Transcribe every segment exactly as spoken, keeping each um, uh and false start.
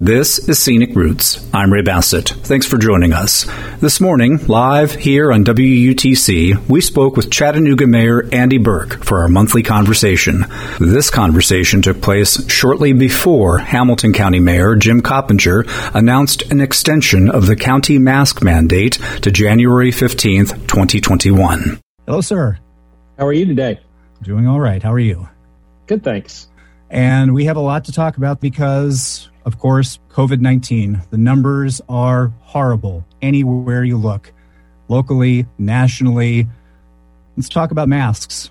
This is Scenic Roots. I'm Ray Bassett. Thanks for joining us. This morning, live here on W U T C, we spoke with Chattanooga Mayor Andy Burke for our monthly conversation. This conversation took place shortly before Hamilton County Mayor Jim Coppinger announced an extension of the county mask mandate to January fifteenth, twenty twenty-one. Hello, sir. How are you today? Doing all right. How are you? Good, thanks. And we have a lot to talk about because, of course, covid nineteen. The numbers are horrible anywhere you look, locally, nationally. Let's talk about masks.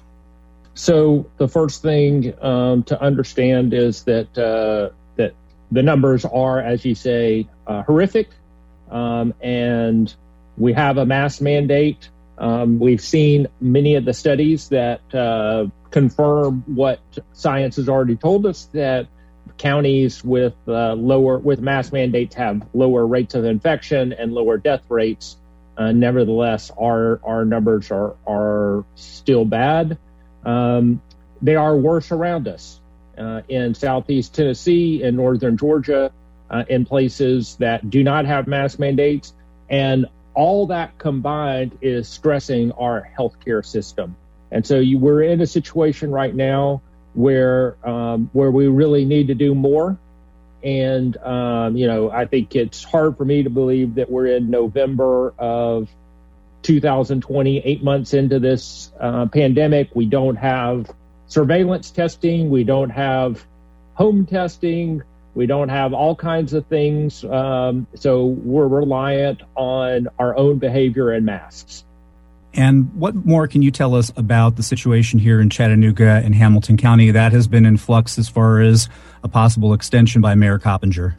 So the first thing um, to understand is that uh, that the numbers are, as you say, uh, horrific, um, and we have a mask mandate. Um, we've seen many of the studies that uh, confirm what science has already told us, that counties with uh, lower with mask mandates have lower rates of infection and lower death rates. Uh, nevertheless, our our numbers are are still bad. Um, they are worse around us uh, in Southeast Tennessee, in Northern Georgia, uh, in places that do not have mask mandates, and all that combined is stressing our healthcare system. And so you, we're in a situation right now where um, where we really need to do more. And, um, you know, I think it's hard for me to believe that we're in November of two thousand twenty, eight months into this uh, pandemic. We don't have surveillance testing. We don't have home testing. We don't have all kinds of things. Um, so we're reliant on our own behavior and masks. And what more can you tell us about the situation here in Chattanooga and Hamilton County that has been in flux as far as a possible extension by Mayor Coppinger?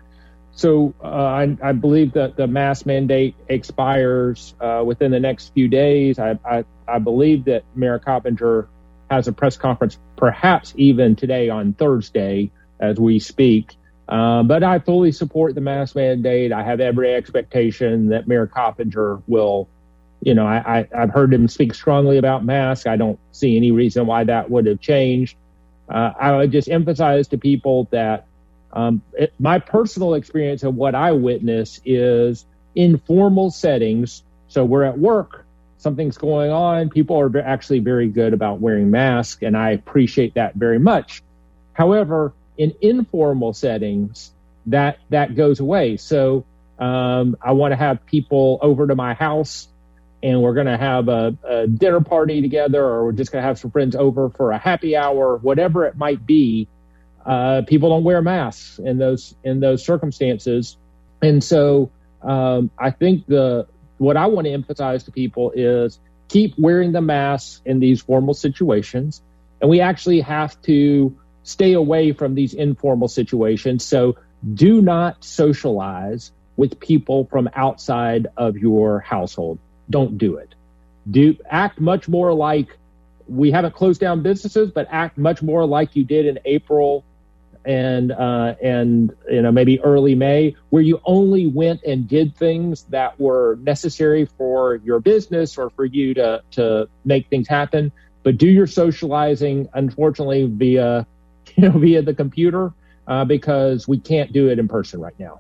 So uh, I, I believe that the mask mandate expires uh, within the next few days. I, I, I believe that Mayor Coppinger has a press conference, perhaps even today on Thursday as we speak. Uh, but I fully support the mask mandate. I have every expectation that Mayor Coppinger will You know, I, I, I've heard him speak strongly about masks. I don't see any reason why that would have changed. Uh, I would just emphasize to people that um, it, my personal experience of what I witness is informal settings. So we're at work, something's going on. People are actually very good about wearing masks, and I appreciate that very much. However, in informal settings, that that goes away. So um, I want to have people over to my house, and we're going to have a, a dinner party together, or we're just going to have some friends over for a happy hour, whatever it might be. Uh, people don't wear masks in those in those circumstances. And so um, I think the what I want to emphasize to people is keep wearing the masks in these formal situations. And we actually have to stay away from these informal situations. So do not socialize with people from outside of your household. Don't do it. Do act much more like we haven't closed down businesses, but act much more like you did in April and uh, and you know maybe early May, where you only went and did things that were necessary for your business or for you to to make things happen. But do your socializing, unfortunately, via you know via the computer uh, because we can't do it in person right now.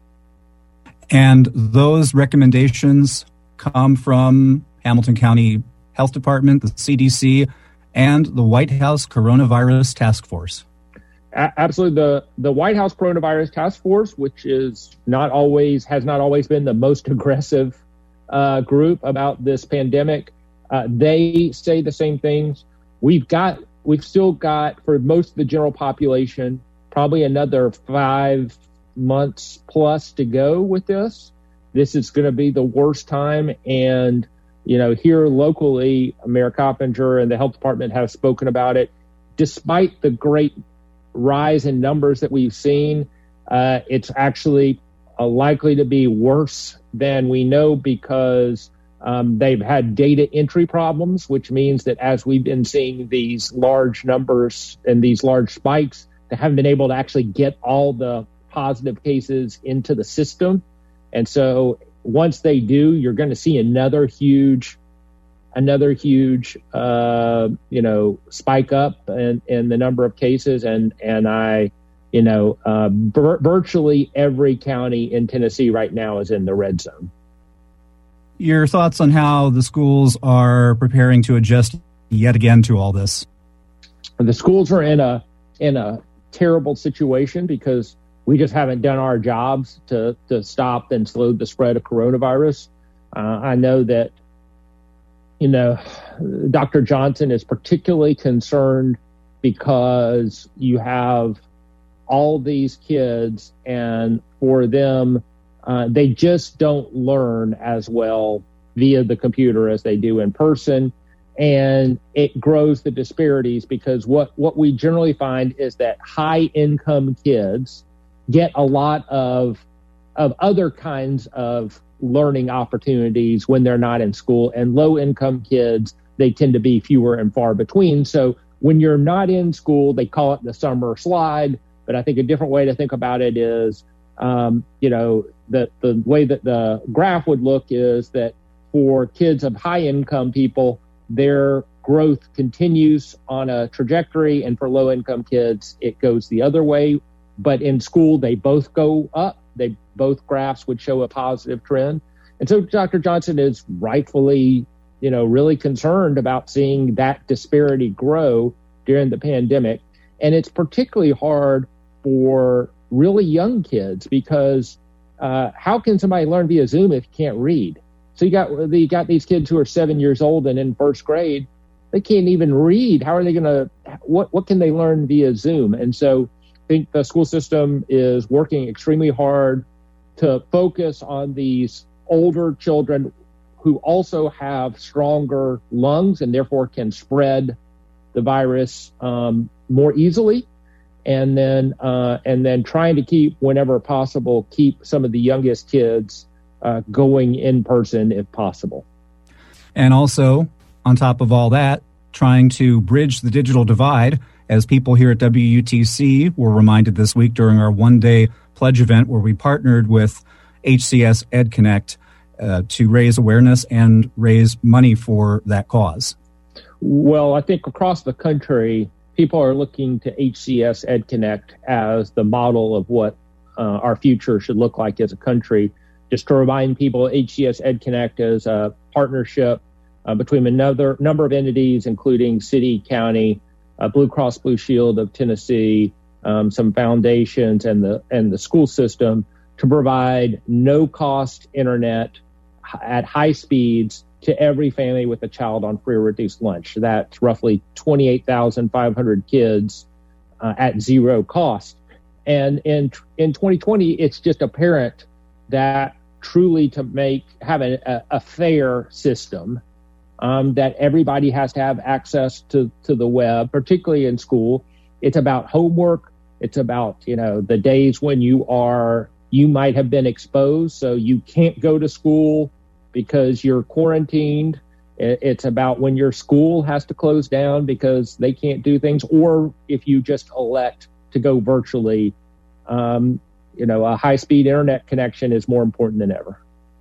And those recommendations come from Hamilton County Health Department, the C D C, and the White House Coronavirus Task Force. A- absolutely. The, the White House Coronavirus Task Force, which is not always, has not always been the most aggressive uh, group about this pandemic, uh, they say the same things. We've got, we've still got, for most of the general population, probably another five months plus to go with this. This is going to be the worst time. And, you know, here locally, Mayor Coppinger and the health department have spoken about it. Despite the great rise in numbers that we've seen, uh, it's actually uh, likely to be worse than we know because um, they've had data entry problems, which means that as we've been seeing these large numbers and these large spikes, they haven't been able to actually get all the positive cases into the system. And so once they do, you're going to see another huge, another huge, uh, you know, spike up in, in the number of cases. And, and I, you know, uh, vir- virtually every county in Tennessee right now is in the red zone. Your thoughts on how the schools are preparing to adjust yet again to all this? The schools are in a in a terrible situation because we just haven't done our jobs to, to stop and slow the spread of coronavirus. Uh, I know that, you know, Doctor Johnson is particularly concerned because you have all these kids, and for them, uh, they just don't learn as well via the computer as they do in person. And it grows the disparities because what, what we generally find is that high income kids get a lot of of other kinds of learning opportunities when they're not in school, and low income kids, they tend to be fewer and far between. So when you're not in school, they call it the summer slide. But I think a different way to think about it is, um, you know, the, the way that the graph would look is that for kids of high income people, their growth continues on a trajectory. And for low income kids, it goes the other way. But in school, they both go up. They both graphs would show a positive trend. And so Doctor Johnson is rightfully, you know, really concerned about seeing that disparity grow during the pandemic. And it's particularly hard for really young kids because uh, how can somebody learn via Zoom if you can't read? So you got you got these kids who are seven years old and in first grade, they can't even read. How are they going to, what, what can they learn via Zoom? And so I think the school system is working extremely hard to focus on these older children who also have stronger lungs and therefore can spread the virus um, more easily. And then uh, and then trying to keep, whenever possible, keep some of the youngest kids uh, going in person if possible. And also, on top of all that, trying to bridge the digital divide. As people here at W U T C were reminded this week during our one-day pledge event where we partnered with H C S EdConnect uh, to raise awareness and raise money for that cause. Well, I think across the country, people are looking to H C S EdConnect as the model of what uh, our future should look like as a country. Just to remind people, H C S EdConnect is a partnership uh, between another number of entities, including city, county, Uh, Blue Cross Blue Shield of Tennessee, um, some foundations, and the and the school system to provide no-cost internet at high speeds to every family with a child on free or reduced lunch. That's roughly twenty-eight thousand five hundred kids uh, at zero cost. And in in twenty twenty, it's just apparent that truly to make have a, a, a fair system, Um, that everybody has to have access to, to the web, particularly in school. It's about homework. It's about, you know, the days when you are, you might have been exposed, so you can't go to school because you're quarantined. It's about when your school has to close down because they can't do things, or if you just elect to go virtually, um, you know, a high-speed internet connection is more important than ever.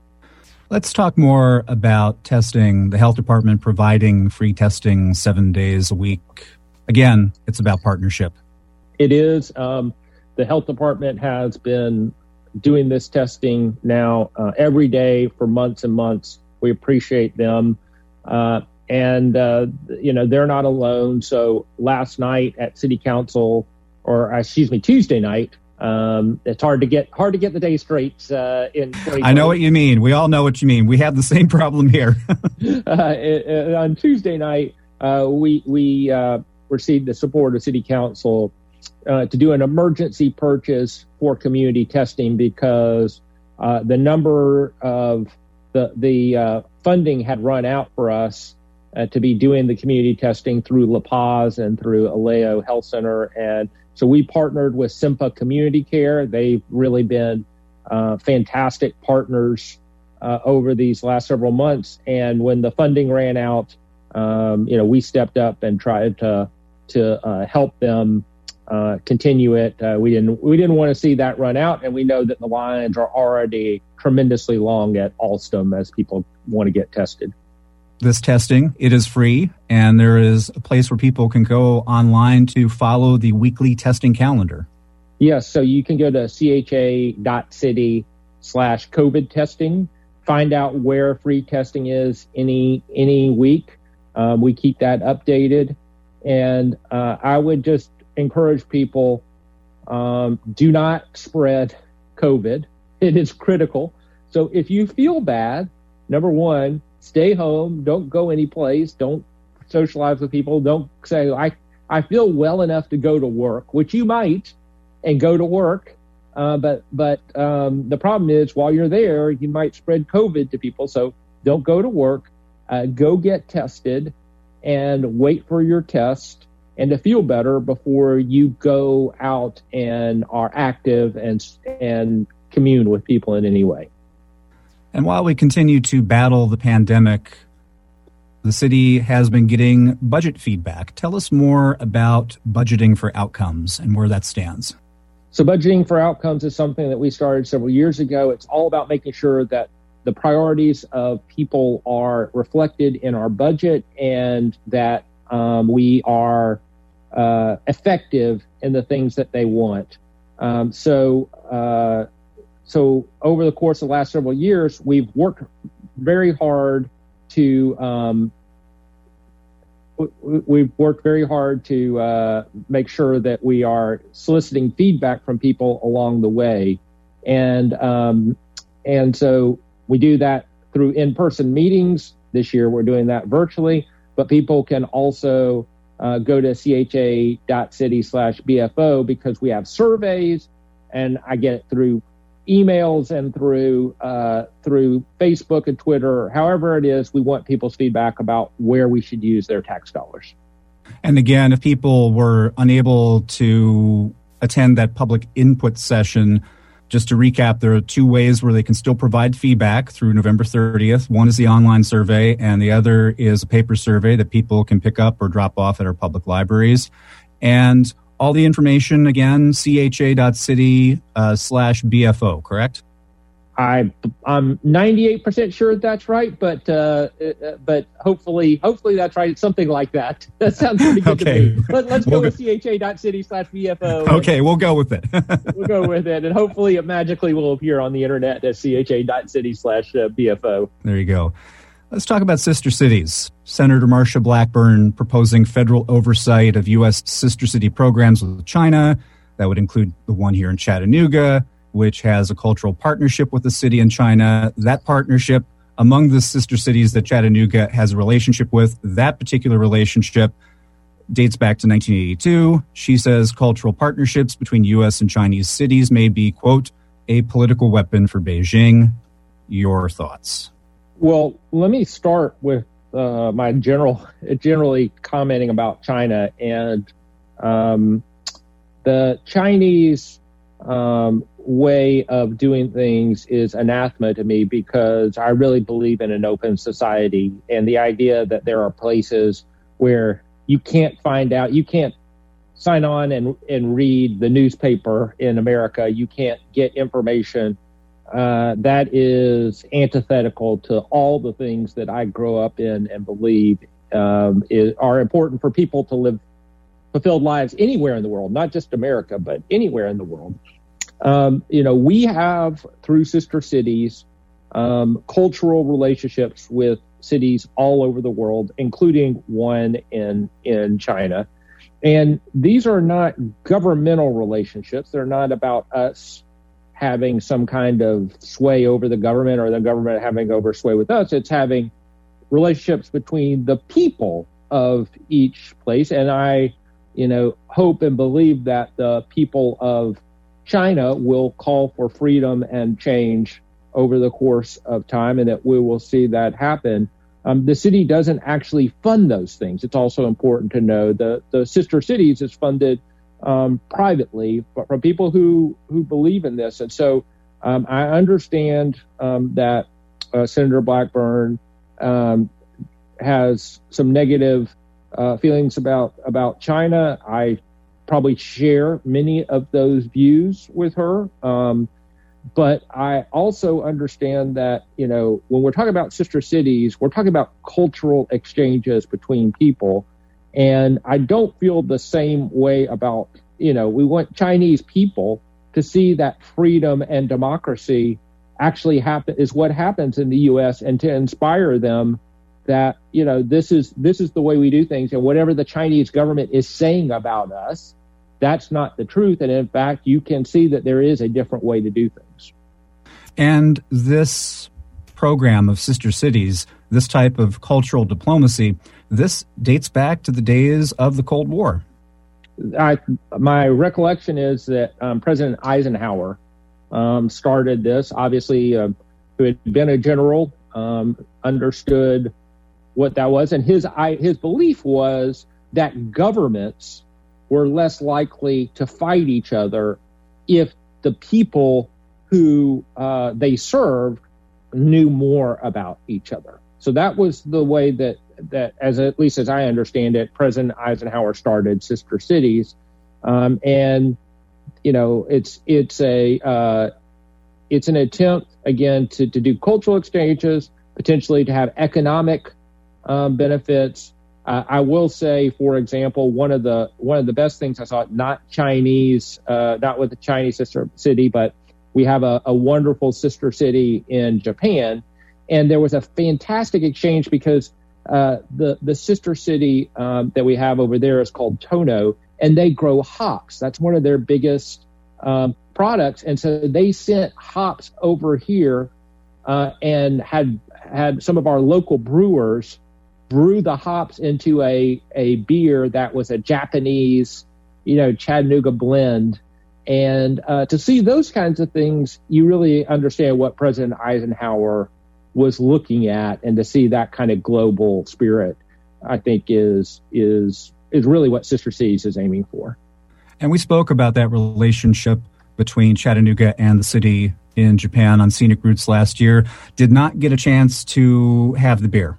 Let's talk more about testing, the health department providing free testing seven days a week. Again, it's about partnership. It is. Um, the health department has been doing this testing now uh, every day for months and months. We appreciate them. Uh, and, uh, you know, they're not alone. So last night at City Council, or excuse me, Tuesday night, Um, it's hard to get hard to get the day straight uh, in twenty twenty. I know what you mean. We all know what you mean. We have the same problem here. uh, it, it, on Tuesday night, uh, we we uh, received the support of City Council uh, to do an emergency purchase for community testing because uh, the number of the the uh, funding had run out for us uh, to be doing the community testing through La Paz and through Aleo Health Center. And so we partnered with Simpa Community Care. They've really been uh, fantastic partners uh, over these last several months. And when the funding ran out, um, you know, we stepped up and tried to to uh, help them uh, continue it. Uh, we didn't we didn't want to see that run out, and we know that the lines are already tremendously long at Alstom as people want to get tested. This testing, it is free, and there is a place where people can go online to follow the weekly testing calendar. Yes, so you can go to cha.city slash COVID testing, find out where free testing is any any week. Um, we keep that updated. And uh, I would just encourage people, um, do not spread COVID. It is critical. So if you feel bad, number one, stay home. Don't go anyplace. Don't socialize with people. Don't say, I, I feel well enough to go to work, which you might, and go to work. Uh, but but um, the problem is, while you're there, you might spread COVID to people. So don't go to work. Uh, go get tested and wait for your test and to feel better before you go out and are active and and commune with people in any way. And while we continue to battle the pandemic, the city has been getting budget feedback. Tell us more about budgeting for outcomes and where that stands. So budgeting for outcomes is something that we started several years ago. It's all about making sure that the priorities of people are reflected in our budget and that um, we are uh, effective in the things that they want. Um, so, uh, so over the course of the last several years, we've worked very hard to um, we've worked very hard to uh, make sure that we are soliciting feedback from people along the way, and um, and so we do that through in-person meetings. This year, we're doing that virtually, but people can also uh, go to cha.city slash BFO because we have surveys, and I get it through emails and through uh, through Facebook and Twitter. However it is, we want people's feedback about where we should use their tax dollars. And again, if people were unable to attend that public input session, just to recap, there are two ways where they can still provide feedback through November thirtieth. One is the online survey, and the other is a paper survey that people can pick up or drop off at our public libraries. And all the information, again, cha.city uh, slash BFO, correct? I, I'm ninety-eight percent sure that's right, but uh, but hopefully hopefully that's right. It's something like that. That sounds pretty good okay. to me. Let, let's we'll go go. with cha.city slash BFO. Okay, we'll go with it. We'll go with it, and hopefully it magically will appear on the internet as cha.city slash BFO. There you go. Let's talk about sister cities. Senator Marsha Blackburn proposing federal oversight of U S sister city programs with China. That would include the one here in Chattanooga, which has a cultural partnership with the city in China. That partnership among the sister cities that Chattanooga has a relationship with, that particular relationship dates back to nineteen eighty-two. She says cultural partnerships between U S and Chinese cities may be, quote, a political weapon for Beijing. Your thoughts? Well, let me start with uh, my general, generally commenting about China. And um, the Chinese um, way of doing things is anathema to me because I really believe in an open society, and the idea that there are places where you can't find out, you can't sign on and, and read the newspaper in America, you can't get information. Uh, that is antithetical to all the things that I grow up in and believe um, is, are important for people to live fulfilled lives anywhere in the world, not just America, but anywhere in the world. Um, you know, we have, through sister cities, um, cultural relationships with cities all over the world, including one in in China. And these are not governmental relationships. They're not about us having some kind of sway over the government or the government having over sway with us. It's having relationships between the people of each place. And I, you know, hope and believe that the people of China will call for freedom and change over the course of time, and that we will see that happen. Um, the city doesn't actually fund those things. It's also important to know the the sister cities is funded um, privately, but from people who who believe in this. And so um, I understand um, that uh, Senator Blackburn um, has some negative uh, feelings about about China. I probably share many of those views with her. Um, but I also understand that, you know, when we're talking about sister cities, we're talking about cultural exchanges between people. And I don't feel the same way about you know, we want Chinese people to see that freedom and democracy actually happen is what happens in the U S, and to inspire them that, you know, this is this is the way we do things, and whatever the Chinese government is saying about us, that's not the truth. And in fact, you can see that there is a different way to do things. And this program of Sister Cities, this type of cultural diplomacy, this dates back to the days of the Cold War. I, my recollection is that um, President Eisenhower um, started this, obviously, uh, who had been a general, um, understood what that was. And his I, his belief was that governments were less likely to fight each other if the people who uh, they served knew more about each other. So that was the way that, that as at least as I understand it, President Eisenhower started Sister Cities. Um, and, you know, it's it's a uh, it's an attempt, again, to, to do cultural exchanges, potentially to have economic um, benefits. Uh, I will say, for example, one of the one of the best things I saw, not Chinese, uh, not with the Chinese sister city, but we have a, a wonderful sister city in Japan. And there was a fantastic exchange because uh, the, the sister city um, that we have over there is called Tono, and they grow hops. That's one of their biggest um, products. And so they sent hops over here uh, and had had some of our local brewers brew the hops into a, a beer that was a Japanese, you know, Chattanooga blend. And uh, to see those kinds of things, you really understand what President Eisenhower was looking at, and to see that kind of global spirit, I think is is is really what Sister Cities is aiming for. And we spoke about that relationship between Chattanooga and the city in Japan on Scenic Roots last year. Did not get a chance to have the beer.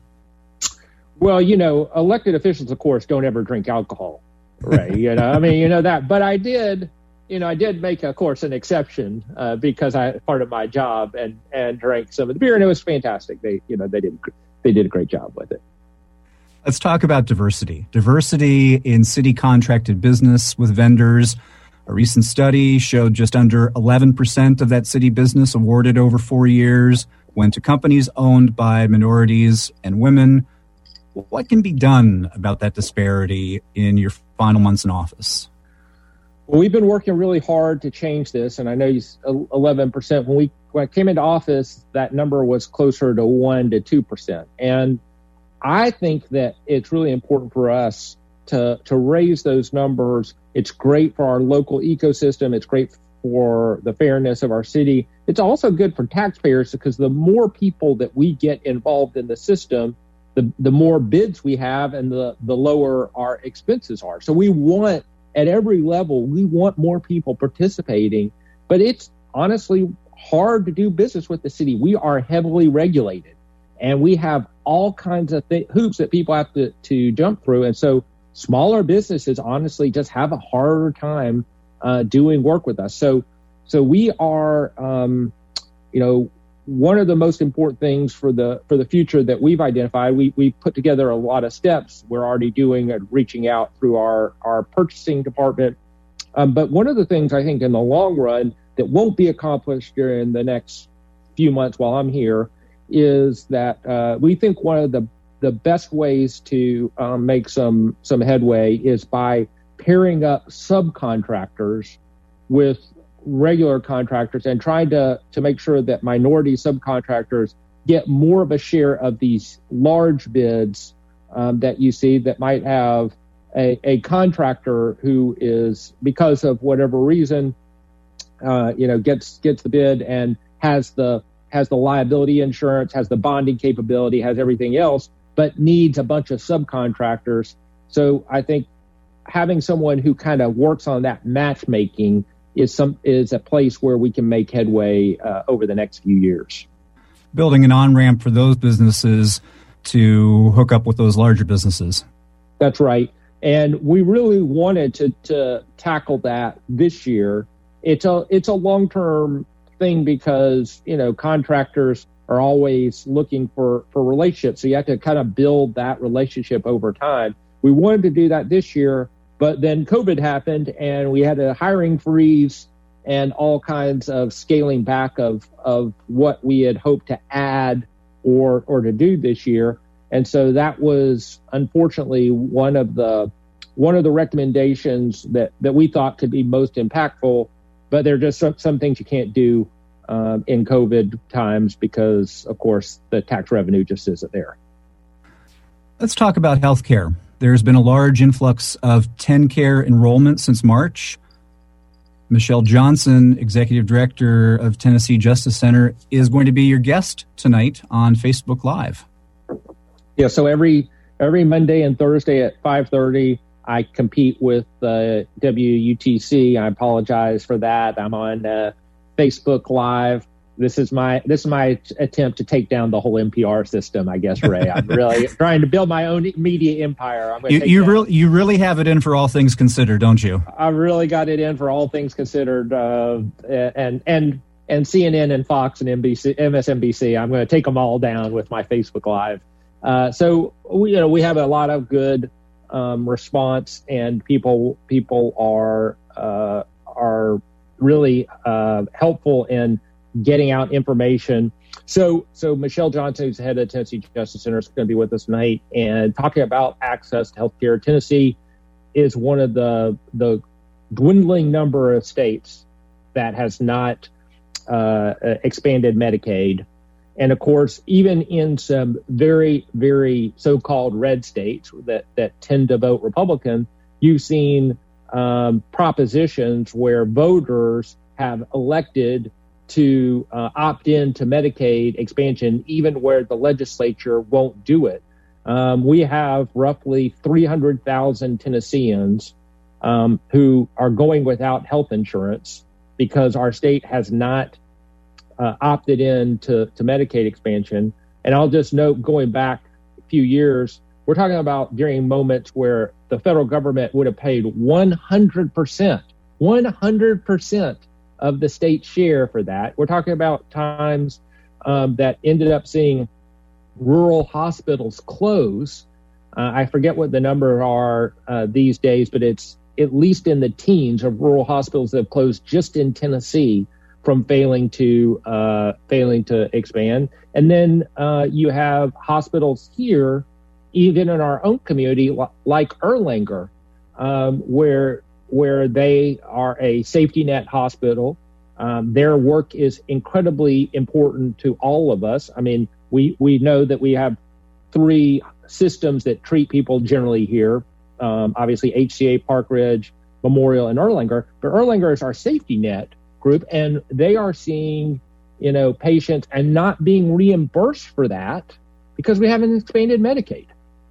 Well, you know, elected officials, of course, don't ever drink alcohol, right? You know, I mean, you know that. But I did. You know, I did make, of course, an exception uh, because I part of my job and, and drank some of the beer, and it was fantastic. They, you know, they did they did a great job with it. Let's talk about diversity. Diversity in city contracted business with vendors. A recent study showed just under eleven percent of that city business awarded over four years went to companies owned by minorities and women. What can be done about that disparity in your final months in office? Well, we've been working really hard to change this, and I know you eleven percent. When we when I came into office, that number was closer to one to two percent. And I think that it's really important for us to to raise those numbers. It's great for our local ecosystem. It's great for the fairness of our city. It's also good for taxpayers because the more people that we get involved in the system, the the more bids we have, and the the lower our expenses are. So we want, at every level, we want more people participating, but it's honestly hard to do business with the city. We are heavily regulated, and we have all kinds of th- hoops that people have to, to jump through. And so smaller businesses honestly just have a harder time uh, doing work with us. So, so we are, um, you know, one of the most important things for the for the future that we've identified, we we put together a lot of steps we're already doing and reaching out through our, our purchasing department. Um, but one of the things I think in the long run that won't be accomplished during the next few months while I'm here is that uh, we think one of the, the best ways to um, make some some headway is by pairing up subcontractors with regular contractors and trying to, to make sure that minority subcontractors get more of a share of these large bids um, that you see that might have a, a contractor who is, because of whatever reason, uh, you know, gets gets the bid and has the has the liability insurance, has the bonding capability, has everything else, but needs a bunch of subcontractors. So I think having someone who kind of works on that matchmaking is some is a place where we can make headway uh, over the next few years. Building an on-ramp for those businesses to hook up with those larger businesses. That's right. And we really wanted to, to tackle that this year. It's a it's a long-term thing because, you know, contractors are always looking for, for relationships. So you have to kind of build that relationship over time. We wanted to do that this year. But then COVID happened, and we had a hiring freeze and all kinds of scaling back of of what we had hoped to add or or to do this year. And so that was unfortunately one of the one of the recommendations that, that we thought could be most impactful. But there are just some, some things you can't do um, in COVID times because, of course, the tax revenue just isn't there. Let's talk about healthcare. There's been a large influx of TennCare enrollment since March. Michelle Johnson, Executive Director of Tennessee Justice Center, is going to be your guest tonight on Facebook Live. Yeah, so every every Monday and Thursday at five thirty, I compete with uh, W U T C. I apologize for that. I'm on uh, Facebook Live. This is my this is my attempt to take down the whole N P R system, I guess, Ray. I'm really trying to build my own media empire. I'm you you really you really have it in for All Things Considered, don't you? I really got it in for All Things Considered, uh, and and and C N N and Fox and N B C, M S N B C. I'm going to take them all down with my Facebook Live. Uh, so we you know we have a lot of good um, response, and people people are uh, are really uh, helpful in getting out information. So, so Michelle Johnson, who's the head of the Tennessee Justice Center, is going to be with us tonight and talking about access to healthcare. Tennessee is one of the the dwindling number of states that has not uh, expanded Medicaid. And of course, even in some very, very so-called red states that, that tend to vote Republican, you've seen um, propositions where voters have elected to uh, opt in to Medicaid expansion, even where the legislature won't do it. Um, we have roughly three hundred thousand Tennesseans um, who are going without health insurance because our state has not uh, opted in to, to Medicaid expansion. And I'll just note, going back a few years, we're talking about during moments where the federal government would have paid one hundred percent, one hundred percent of the state share for that. We're talking about times um, that ended up seeing rural hospitals close. Uh, I forget what the number are uh, these days, but it's at least in the teens of rural hospitals that have closed just in Tennessee from failing to uh, failing to expand. And then uh, you have hospitals here, even in our own community, like Erlanger, um, where where they are a safety net hospital. Um, their work is incredibly important to all of us. I mean, we, we know that we have three systems that treat people generally here. Um, obviously, H C A, Park Ridge, Memorial, and Erlanger. But Erlanger is our safety net group, and they are seeing, you know, patients and not being reimbursed for that because we haven't expanded Medicaid.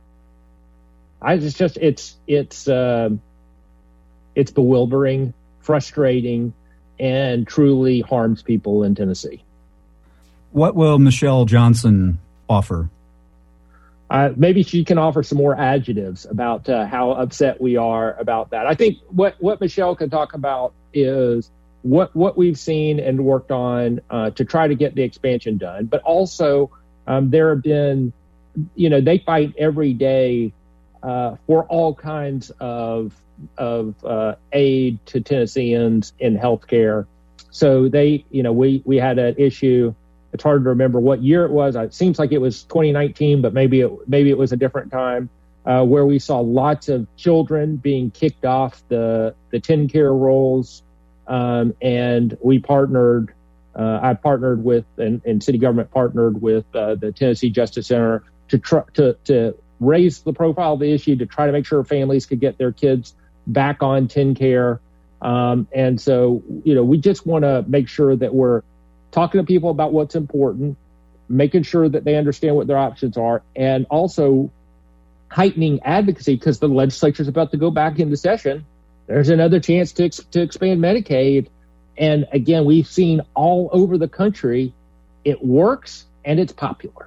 I just, just it's it's uh, it's bewildering, frustrating, and truly harms people in Tennessee. What will Michelle Johnson offer? Uh, maybe she can offer some more adjectives about uh, how upset we are about that. I think what, what Michelle can talk about is what what we've seen and worked on uh, to try to get the expansion done. But also, um, there have been, you know, they fight every day uh, for all kinds of of uh, aid to Tennesseans in healthcare. So they, you know, we, we had an issue. It's hard to remember what year it was. It seems like it was twenty nineteen, but maybe it, maybe it was a different time uh, where we saw lots of children being kicked off the, the TennCare rolls. Um, and we partnered, uh, I partnered with, and, and city government partnered with uh, the Tennessee Justice Center to try to, to raise the profile of the issue, to try to make sure families could get their kids back on TennCare. Um, and so, you know, we just want to make sure that we're talking to people about what's important, making sure that they understand what their options are, and also heightening advocacy because the legislature is about to go back into session. There's another chance to, to expand Medicaid. And again, we've seen all over the country, it works and it's popular.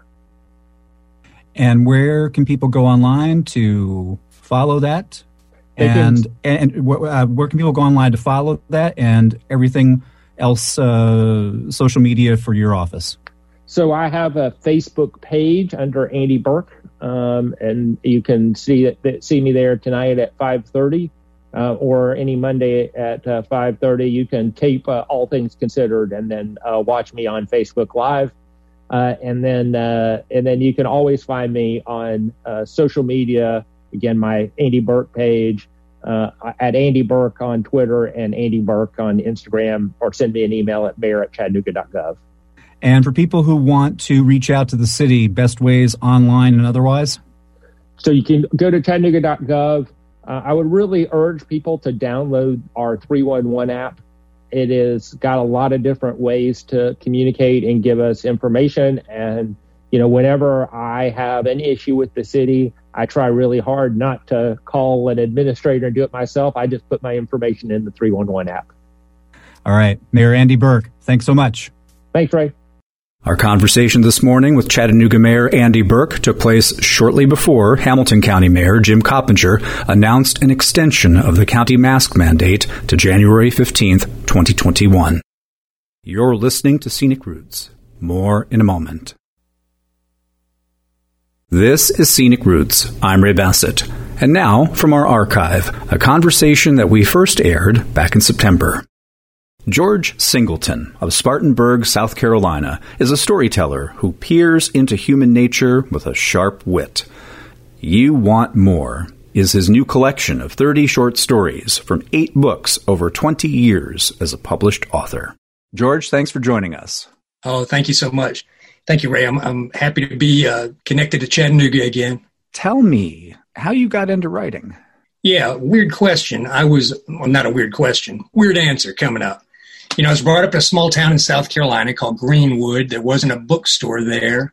And where can people go online to follow that? And, and and uh, where can people go online to follow that and everything else, uh, social media for your office? So I have a Facebook page under Andy Burke, um, and you can see it, see me there tonight at five thirty. uh, or any Monday at uh, five thirty, you can tape uh, All Things Considered and then uh, watch me on Facebook Live. Uh, and then uh, and then you can always find me on uh, social media. Again, my Andy Burke page, uh, at Andy Burke on Twitter and Andy Burke on Instagram, or send me an email at mayor at chattanooga dot gov. And for people who want to reach out to the city, best ways online and otherwise? So you can go to chattanooga dot gov. Uh, I would really urge people to download our three one one app. It has got a lot of different ways to communicate and give us information. And, you know, whenever I have an issue with the city, I try really hard not to call an administrator and do it myself. I just put my information in the three one one app. All right. Mayor Andy Burke, thanks so much. Thanks, Ray. Our conversation this morning with Chattanooga Mayor Andy Burke took place shortly before Hamilton County Mayor Jim Coppinger announced an extension of the county mask mandate to January fifteenth, twenty twenty-one. You're listening to Scenic Roots. More in a moment. This is Scenic Roots. I'm Ray Bassett. And now, from our archive, a conversation that we first aired back in September. George Singleton of Spartanburg, South Carolina, is a storyteller who peers into human nature with a sharp wit. You Want More is his new collection of thirty short stories from eight books over twenty years as a published author. George, thanks for joining us. Oh, thank you so much. Thank you, Ray. I'm, I'm happy to be uh, connected to Chattanooga again. Tell me how you got into writing. Yeah, weird question. I was, well, not a weird question, weird answer coming up. You know, I was brought up in a small town in South Carolina called Greenwood. There wasn't a bookstore there.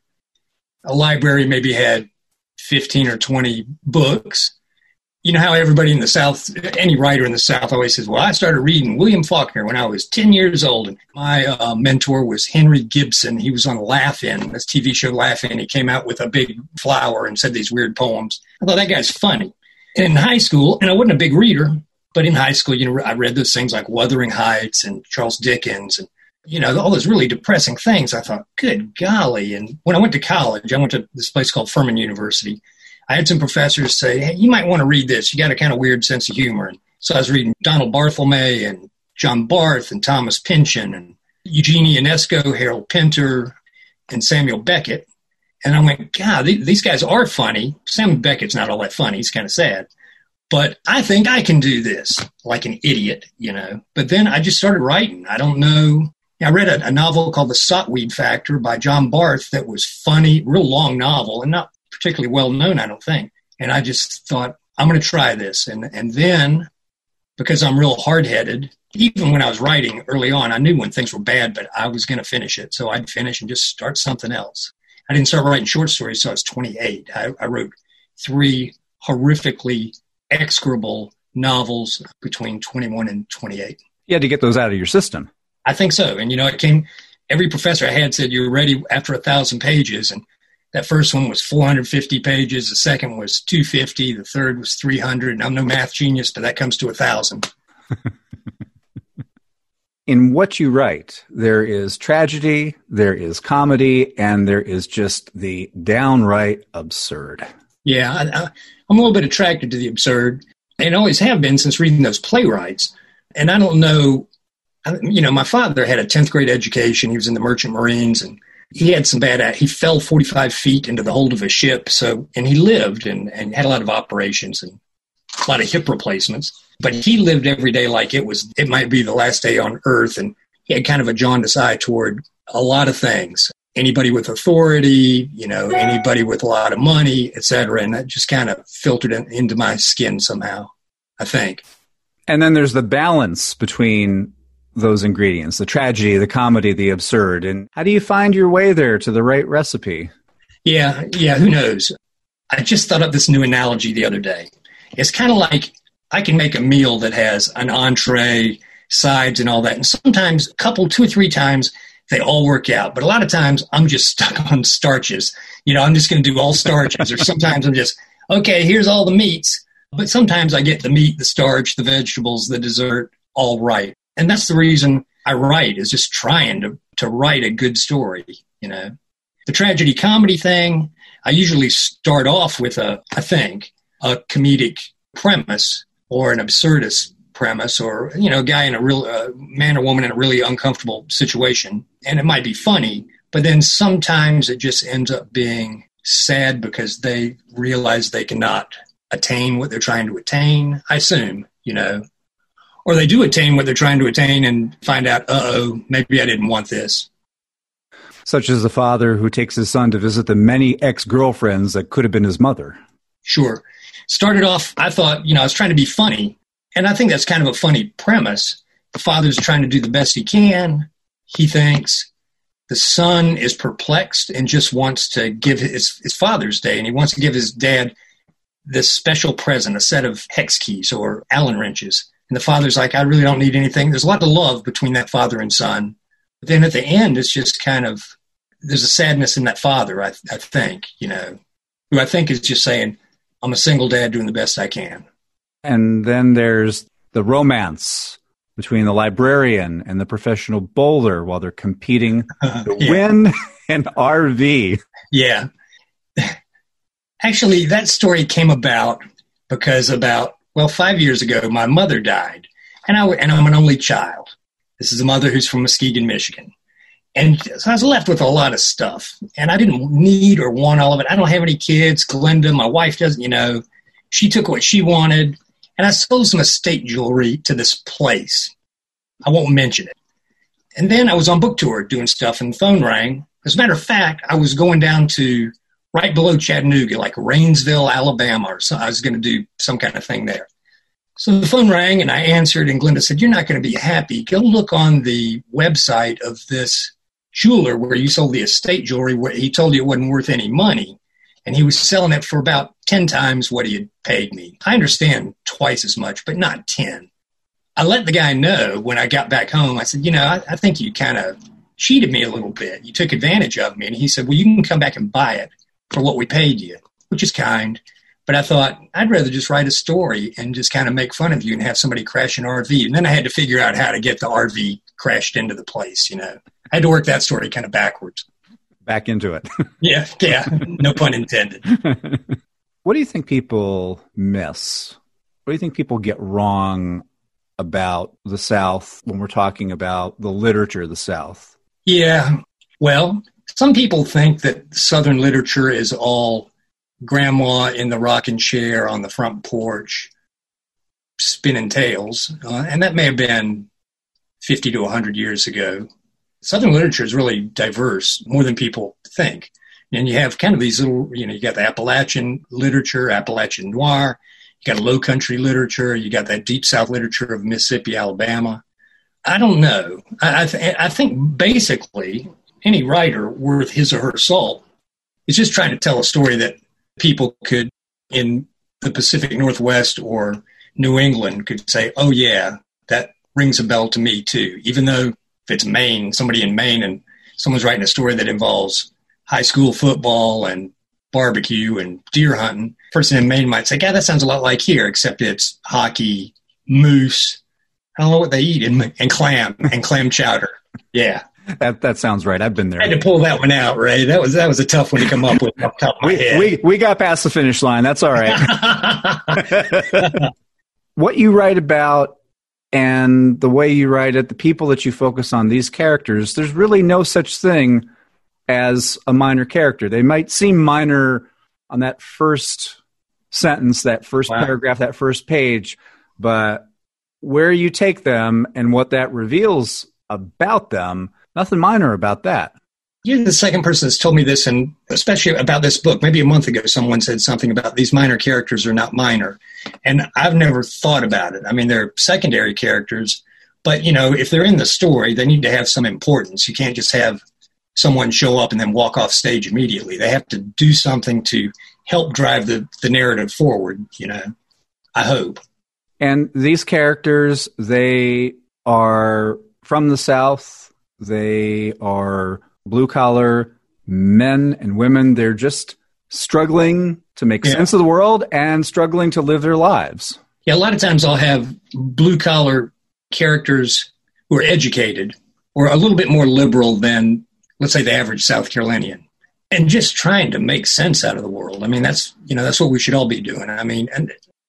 A library maybe had fifteen or twenty books. You know how everybody in the South, any writer in the South always says, well, I started reading William Faulkner when I was ten years old. And my uh, mentor was Henry Gibson. He was on Laugh-In, this T V show Laugh-In. He came out with a big flower and said these weird poems. I thought, that guy's funny. And in high school, and I wasn't a big reader, but in high school, you know, I read those things like Wuthering Heights and Charles Dickens and, you know, all those really depressing things. I thought, good golly. And when I went to college, I went to this place called Furman University. I had some professors say, hey, you might want to read this. You got a kind of weird sense of humor. And so I was reading Donald Barthelme and John Barth and Thomas Pynchon and Eugene Ionesco, Harold Pinter, and Samuel Beckett. And I went, God, these guys are funny. Samuel Beckett's not all that funny. He's kind of sad. But I think I can do this like an idiot, you know. But then I just started writing. I don't know. I read a, a novel called The Sotweed Factor by John Barth that was funny, real long novel, and not particularly well known, I don't think. And I just thought, I'm going to try this. And and then, because I'm real hard-headed, even when I was writing early on, I knew when things were bad, but I was going to finish it. So I'd finish and just start something else. I didn't start writing short stories until I was twenty-eight. I, I wrote three horrifically execrable novels between twenty-one and twenty-eight. You had to get those out of your system. I think so. And, you know, it came, every professor I had said, you're ready after a thousand pages. And that first one was four hundred fifty pages. The second was two hundred fifty. The third was three hundred. And I'm no math genius, but that comes to a thousand. In what you write, there is tragedy, there is comedy, and there is just the downright absurd. Yeah, I, I, I'm a little bit attracted to the absurd, and always have been since reading those playwrights. And I don't know, I, you know, my father had a tenth grade education. He was in the Merchant Marines, and he had some bad, he fell forty-five feet into the hold of a ship. So, and he lived and, and had a lot of operations and a lot of hip replacements. But he lived every day like it was, it might be the last day on earth. And he had kind of a jaundiced eye toward a lot of things. Anybody with authority, you know, anybody with a lot of money, et cetera. And that just kind of filtered in, into my skin somehow, I think. And then there's the balance between those ingredients, the tragedy, the comedy, the absurd. And how do you find your way there to the right recipe? Yeah, yeah, who knows? I just thought of this new analogy the other day. It's kind of like I can make a meal that has an entree, sides, and all that. And sometimes, a couple, two or three times, they all work out. But a lot of times, I'm just stuck on starches. You know, I'm just going to do all starches. Or sometimes I'm just, okay, here's all the meats. But sometimes I get the meat, the starch, the vegetables, the dessert, all right. And that's the reason I write, is just trying to, to write a good story, you know. The tragedy comedy thing, I usually start off with a, I think, a comedic premise or an absurdist premise, or, you know, a guy in a real uh, man or woman in a really uncomfortable situation. And it might be funny, but then sometimes it just ends up being sad because they realize they cannot attain what they're trying to attain, I assume, you know, or they do attain what they're trying to attain and find out, uh-oh, maybe I didn't want this. Such as the father who takes his son to visit the many ex-girlfriends that could have been his mother. Sure. Started off, I thought, you know, I was trying to be funny. And I think that's kind of a funny premise. The father's trying to do the best he can, he thinks. The son is perplexed and just wants to give his, his Father's Day, and he wants to give his dad this special present, a set of hex keys or Allen wrenches. And the father's like, I really don't need anything. There's a lot of love between that father and son. But then at the end, it's just kind of, there's a sadness in that father, I, I think, you know, who I think is just saying, I'm a single dad doing the best I can. And then there's the romance between the librarian and the professional bowler while they're competing Uh, to yeah. win an R V. Yeah. Actually, that story came about because about, well, five years ago, my mother died, and, I, and I'm an only child. This is a mother who's from Muskegon, Michigan. And so I was left with a lot of stuff, and I didn't need or want all of it. I don't have any kids. Glenda, my wife, doesn't, you know. She took what she wanted, and I sold some estate jewelry to this place. I won't mention it. And then I was on book tour doing stuff, and the phone rang. As a matter of fact, I was going down to right below Chattanooga, like Rainsville, Alabama, or so. I was going to do some kind of thing there. So the phone rang, and I answered, and Glenda said, you're not going to be happy. Go look on the website of this jeweler where you sold the estate jewelry, where he told you it wasn't worth any money. And he was selling it for about ten times what he had paid me. I understand twice as much, but not ten. I let the guy know when I got back home. I said, you know, I, I think you kind of cheated me a little bit. You took advantage of me. And he said, well, you can come back and buy it for what we paid you, which is kind. But I thought, I'd rather just write a story and just kind of make fun of you and have somebody crash an R V. And then I had to figure out how to get the R V crashed into the place, you know. I had to work that story kind of backwards. Back into it. Yeah, yeah, no pun intended. What do you think people miss? What do you think people get wrong about the South when we're talking about the literature of the South? Yeah, well, some people think that Southern literature is all grandma in the rocking chair on the front porch spinning tales, uh, and that may have been fifty to one hundred years ago. Southern literature is really diverse, more than people think. And you have kind of these little, you know, you got the Appalachian literature, Appalachian noir, you got low country literature, you got that deep South literature of Mississippi, Alabama. I don't know. I, I, th- I think basically any writer worth his or her salt is just trying to tell a story that people could, in the Pacific Northwest or New England, could say, oh, yeah, that rings a bell to me, too. Even though if it's Maine, somebody in Maine, and someone's writing a story that involves high school football and barbecue and deer hunting, a person in Maine might say, God, that sounds a lot like here, except it's hockey, moose, I don't know what they eat, and, and clam, and clam chowder. Yeah. That that sounds right. I've been there. I had to pull that one out, Ray. That was that was a tough one to come up with off the top of my we, head. we, we got past the finish line. That's all right. What you write about and the way you write it, the people that you focus on, these characters, there's really no such thing as a minor character. They might seem minor on that first sentence, that first Wow. paragraph, that first page, but where you take them and what that reveals about them, nothing minor about that. You're the second person that's told me this, and especially about this book. Maybe a month ago, someone said something about these minor characters are not minor. And I've never thought about it. I mean, they're secondary characters, but, you know, if they're in the story, they need to have some importance. You can't just have someone show up and then walk off stage immediately. They have to do something to help drive the, the narrative forward, you know, I hope. And these characters, they are from the South. They are blue-collar men and women. They're just struggling to make Yeah. sense of the world and struggling to live their lives. Yeah, a lot of times I'll have blue-collar characters who are educated or a little bit more liberal than, let's say, the average South Carolinian, and just trying to make sense out of the world. I mean, that's, you know, that's what we should all be doing. I mean, and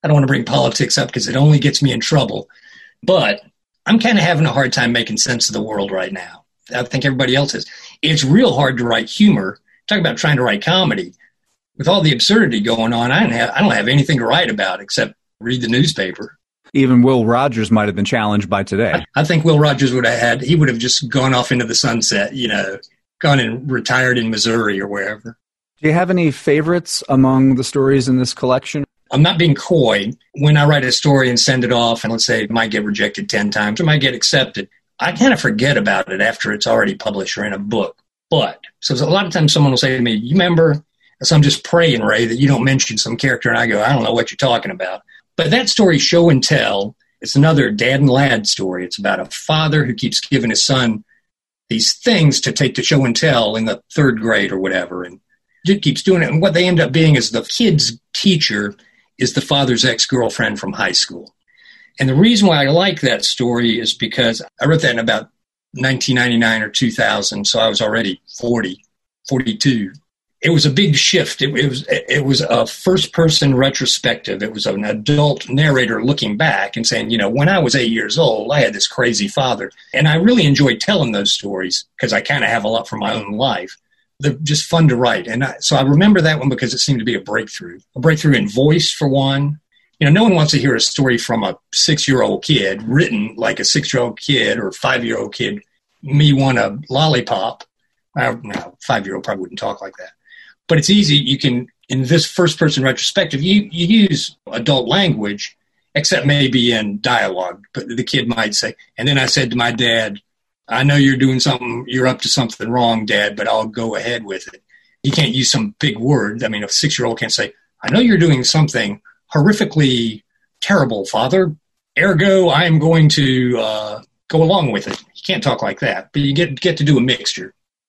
I don't want to bring politics up because it only gets me in trouble. But I'm kind of having a hard time making sense of the world right now. I think everybody else is. It's real hard to write humor. Talk about trying to write comedy. With all the absurdity going on, I don't have, I don't have anything to write about except read the newspaper. Even Will Rogers might have been challenged by today. I, I think Will Rogers would have had, he would have just gone off into the sunset, you know, gone and retired in Missouri or wherever. Do you have any favorites among the stories in this collection? I'm not being coy. When I write a story and send it off, and let's say it might get rejected ten times or might get accepted, I kind of forget about it after it's already published or in a book. But, so a lot of times someone will say to me, you remember, so I'm just praying, Ray, that you don't mention some character, and I go, I don't know what you're talking about. But that story, Show and Tell, it's another dad and lad story. It's about a father who keeps giving his son these things to take to show and tell in the third grade or whatever, and he keeps doing it. And what they end up being is the kid's teacher is the father's ex-girlfriend from high school. And the reason why I like that story is because I wrote that in about nineteen ninety-nine or two thousand, so I was already forty, forty-two. It was a big shift. It, it was it was a first-person retrospective. It was an adult narrator looking back and saying, you know, when I was eight years old, I had this crazy father. And I really enjoyed telling those stories because I kind of have a lot from my own life. They're just fun to write. And I, so I remember that one because it seemed to be a breakthrough. A breakthrough in voice, for one. You know, no one wants to hear a story from a six-year-old kid written like a six-year-old kid or five-year-old kid. Me want a lollipop. Uh, no, five-year-old probably wouldn't talk like that. But it's easy. You can, in this first-person retrospective, you, you use adult language, except maybe in dialogue. But the kid might say, and then I said to my dad, I know you're doing something, you're up to something wrong, Dad, but I'll go ahead with it. You can't use some big word. I mean, a six-year-old can't say, I know you're doing something horrifically terrible, Father. Ergo, I am going to uh, go along with it. You can't talk like that, but you get get to do a mixture.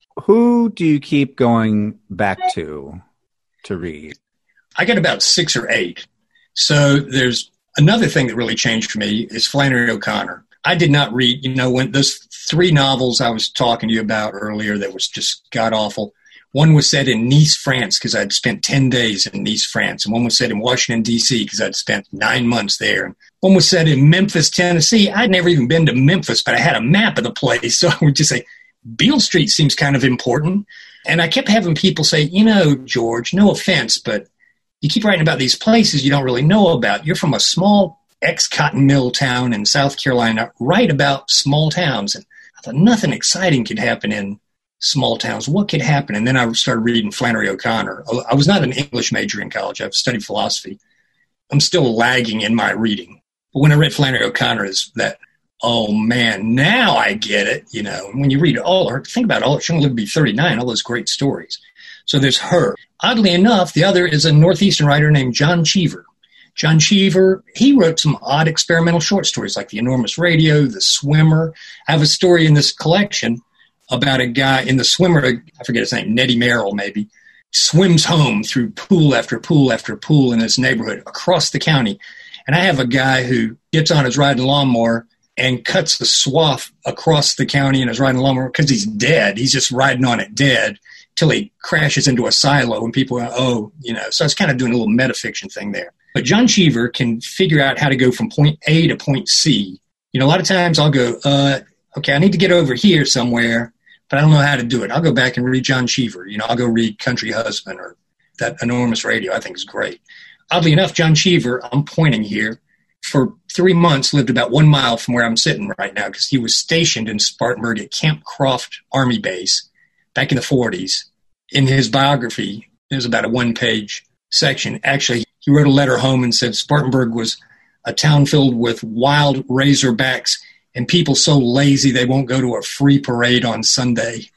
Who do you keep going back to to read? I got about six or eight. So there's another thing that really changed for me is Flannery O'Connor. I did not read, you know, when those three novels I was talking to you about earlier that was just god-awful. One was set in Nice, France, because I'd spent ten days in Nice, France. And one was set in Washington, D C, because I'd spent nine months there. And one was set in Memphis, Tennessee. I'd never even been to Memphis, but I had a map of the place. So I would just say, Beale Street seems kind of important. And I kept having people say, you know, George, no offense, but you keep writing about these places you don't really know about. You're from a small ex-cotton mill town in South Carolina. Write about small towns. And I thought nothing exciting could happen in small towns. What could happen? And then I started reading Flannery O'Connor. I was not an English major in college. I've studied philosophy. I'm still lagging in my reading. But when I read Flannery O'Connor, is that, oh, man, now I get it. You know, when you read all her, think about all, she only lived to be thirty-nine, all those great stories. So there's her. Oddly enough, the other is a Northeastern writer named John Cheever. John Cheever, he wrote some odd experimental short stories like The Enormous Radio, The Swimmer. I have a story in this collection about a guy in The Swimmer, I forget his name, Nettie Merrill maybe, swims home through pool after pool after pool in his neighborhood across the county. And I have a guy who gets on his riding lawnmower and cuts a swath across the county in his riding lawnmower because he's dead. He's just riding on it dead till he crashes into a silo and people go, oh, you know. So I was kind of doing a little metafiction thing there. But John Cheever can figure out how to go from point A to point C. You know, a lot of times I'll go, uh, okay, I need to get over here somewhere, but I don't know how to do it. I'll go back and read John Cheever. You know, I'll go read Country Husband or that Enormous Radio. I think is great. Oddly enough, John Cheever, I'm pointing here, for three months lived about one mile from where I'm sitting right now because he was stationed in Spartanburg at Camp Croft Army Base back in the forties. In his biography, there's about a one-page section. Actually, he wrote a letter home and said Spartanburg was a town filled with wild razorbacks and people so lazy they won't go to a free parade on Sunday.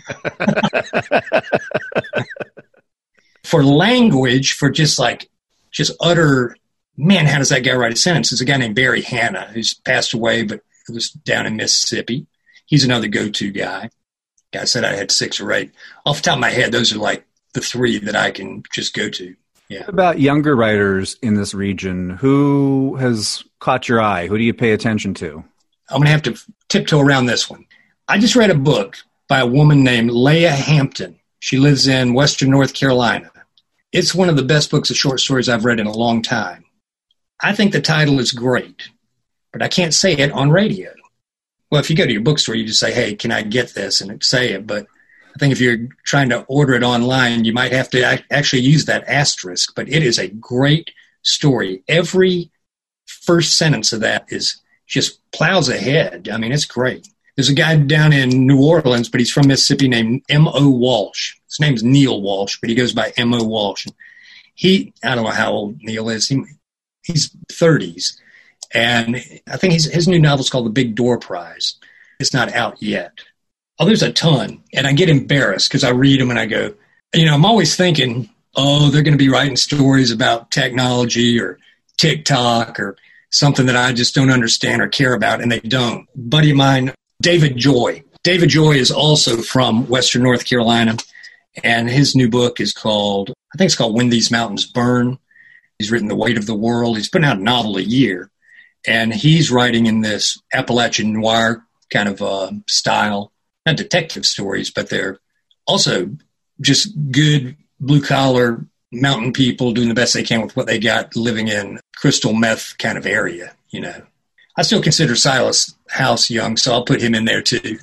For language, for just like, just utter, man, how does that guy write a sentence? There's a guy named Barry Hanna who's passed away, but was down in Mississippi. He's another go-to guy. I said I had six or eight. Off the top of my head, those are like the three that I can just go to. Yeah. What about younger writers in this region? Who has caught your eye? Who do you pay attention to? I'm going to have to tiptoe around this one. I just read a book by a woman named Leah Hampton. She lives in Western North Carolina. It's one of the best books of short stories I've read in a long time. I think the title is great, but I can't say it on radio. Well, if you go to your bookstore, you just say, hey, can I get this? And say it. But I think if you're trying to order it online, you might have to actually use that asterisk. But it is a great story. Every first sentence of that is just plows ahead. I mean, it's great. There's a guy down in New Orleans, but he's from Mississippi, named M O Walsh. His name's Neil Walsh, but he goes by M O Walsh. He, I don't know how old Neil is. He, he's thirties. And I think he's, his new novel's called The Big Door Prize. It's not out yet. Oh, there's a ton. And I get embarrassed because I read them and I go, you know, I'm always thinking, oh, they're going to be writing stories about technology or TikTok or something that I just don't understand or care about, and they don't. A buddy of mine, David Joy. David Joy is also from Western North Carolina, and his new book is called, I think it's called When These Mountains Burn. He's written The Weight of the World. He's putting out a novel a year, and he's writing in this Appalachian noir kind of uh, style, not detective stories, but they're also just good blue-collar mountain people doing the best they can with what they got, living in crystal meth kind of area, you know. I still consider Silas House young, so I'll put him in there too.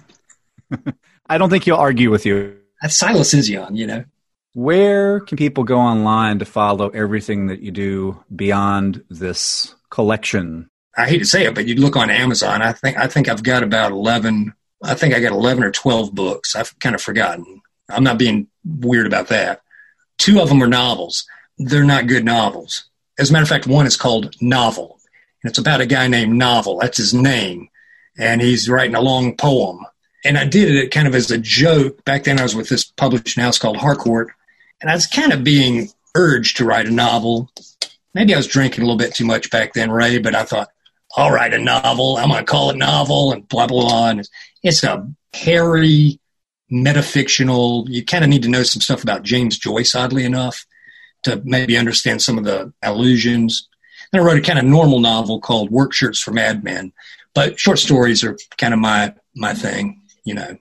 I don't think he'll argue with you. Silas is young, you know. Where can people go online to follow everything that you do beyond this collection? I hate to say it, but you look on Amazon. I think I think I've got about eleven. I think I got eleven or twelve books. I've kind of forgotten. I'm not being weird about that. Two of them are novels. They're not good novels. As a matter of fact, one is called Novel. And it's about a guy named Novel. That's his name. And he's writing a long poem. And I did it kind of as a joke. Back then I was with this publishing house called Harcourt. And I was kind of being urged to write a novel. Maybe I was drinking a little bit too much back then, Ray, but I thought, I'll write a novel. I'm going to call it novel and blah, blah, blah. And it's a hairy, metafictional. You kind of need to know some stuff about James Joyce, oddly enough, to maybe understand some of the allusions. Then I wrote a kind of normal novel called Work Shirts for Madmen. But short stories are kind of my, my thing, you know.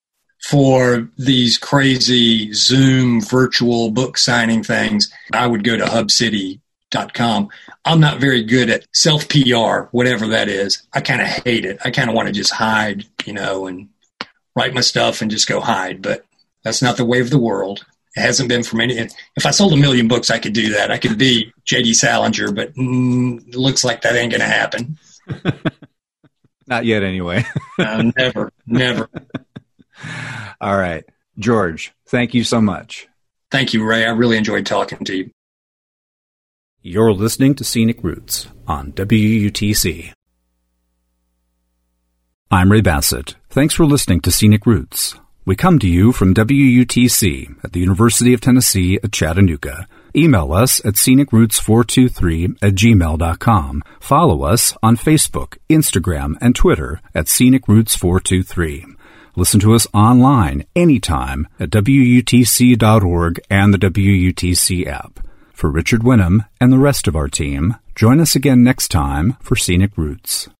For these crazy Zoom virtual book signing things, I would go to hub city dot com. I'm not very good at self-P R, whatever that is. I kind of hate it. I kind of want to just hide, you know, and write my stuff and just go hide. But that's not the way of the world. It hasn't been for many. If I sold a million books, I could do that. I could be J D Salinger, but mm, it looks like that ain't going to happen. Not yet, anyway. uh, never, never. All right. George, thank you so much. Thank you, Ray. I really enjoyed talking to you. You're listening to Scenic Roots on W U T C. I'm Ray Bassett. Thanks for listening to Scenic Roots. We come to you from W U T C at the University of Tennessee at Chattanooga. Email us at scenic roots four two three at gmail dot com. Follow us on Facebook, Instagram, and Twitter at scenic roots four two three. Listen to us online anytime at W U T C dot org and the W U T C app. For Richard Winham and the rest of our team, join us again next time for Scenic Roots.